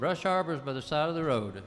Brush arbors by the side of the road.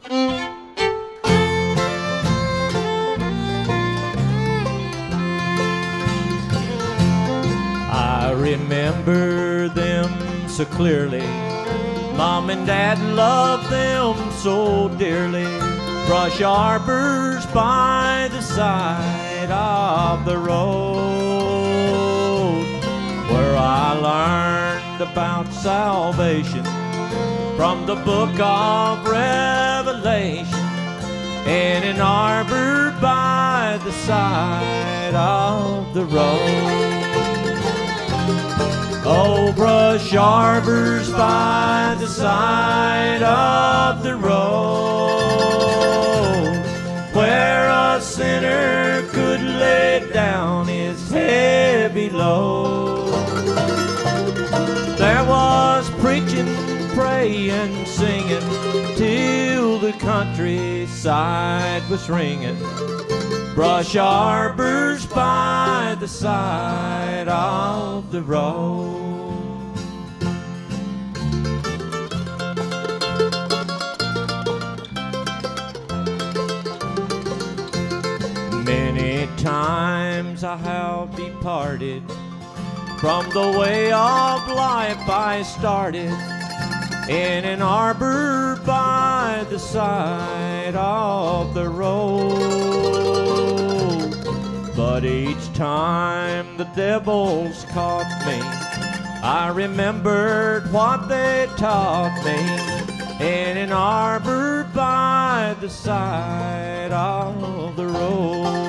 I remember them so clearly. Mom and Dad loved them so dearly. Brush arbors by the side of the road, where I learned about salvation from the book of Revelation, in an arbor by the side of the road. Oh, brush arbors by the side of the road, where a sinner could lay down his heavy load. There was preaching, praying, singing, till the countryside was ringing. Brush arbors by the side of the road. Many times I have departed from the way of life I started, in an arbor by the side of the road. But each time the devils caught me, I remembered what they taught me, in an arbor by the side of the road.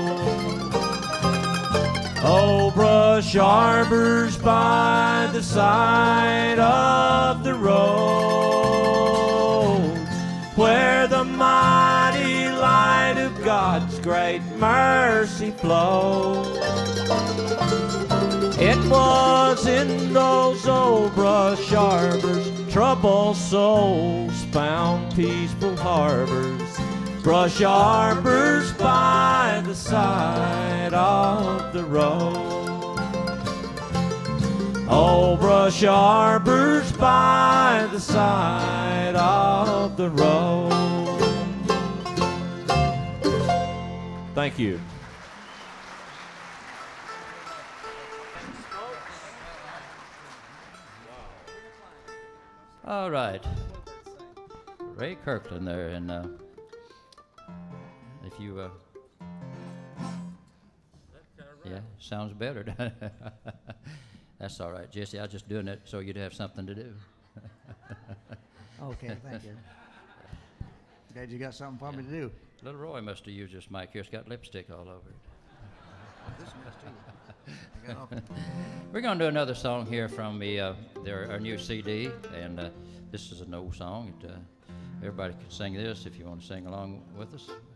Oh, brush arbors by the side of the road, where the mighty light of God's great mercy flows. It was in those old brush arbors troubled souls found peaceful harbors. Brush arbors by the side of the road. Oh, brush arbors by the side of the road. Thank you. All right. Ray Kirkland there, and if you yeah, sounds better. That's all right, Jesse. I was just doing it so you'd have something to do. Okay, thank you. Glad you got something for me to do. Little Roy must have used this mic here. It's got lipstick all over it. This must too. I got off. We're going to do another song here from our new CD, and this is an old song. Everybody can sing this if you want to sing along with us.